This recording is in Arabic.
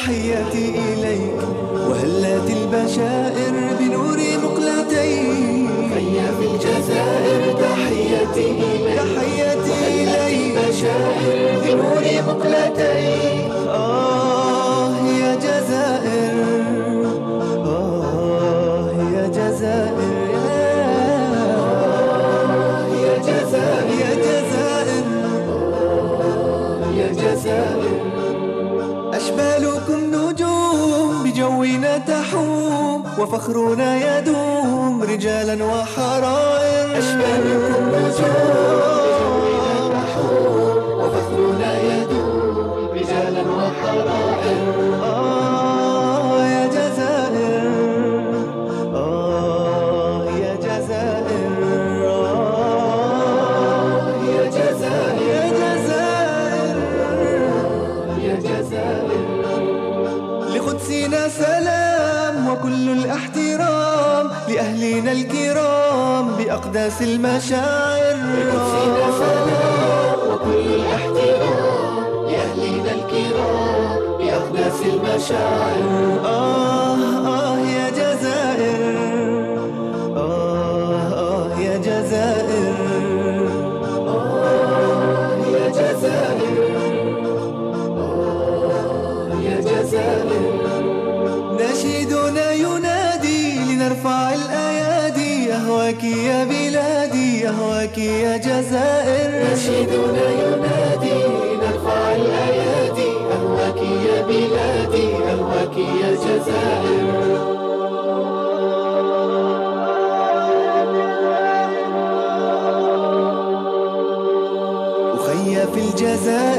تحياتي إليك، وهلت البشائر بنور مقلتيك. هيا في الجزائر تحياتي إليك، تحياتي إليك، البشائر بنور مقلتيك. يا جزائر، يا جزائر، يا جزائر، يا جزائر، يا جزائر. أشبالكم نجوم بجونا تحوم، وفخرنا يدوم رجالا وحرائر. أشبالكم نجوم بجونا تحوم، وفخرنا يدوم رجالا وحرائر. يا جزائر، يا جزائر، يا جزائر، يا جزائر، يا جزائر. لقدسنا سلام وكل الاحترام، لأهلنا الكرام بأقداس المشاعر. لقدسنا سلام وكل الاحترام، لأهلنا الكرام بأقداس المشاعر. يا جزائر، يا جزائر، يا جزائر، يا جزائر. نشيدنا ينادي لنرفع الأيادي، أهواك يا بلادي، أهواك يا جزائر. نشيدنا ينادي نرفع الأيادي، أهواك يا بلادي، أهواك يا جزائر. أخي في الجزائر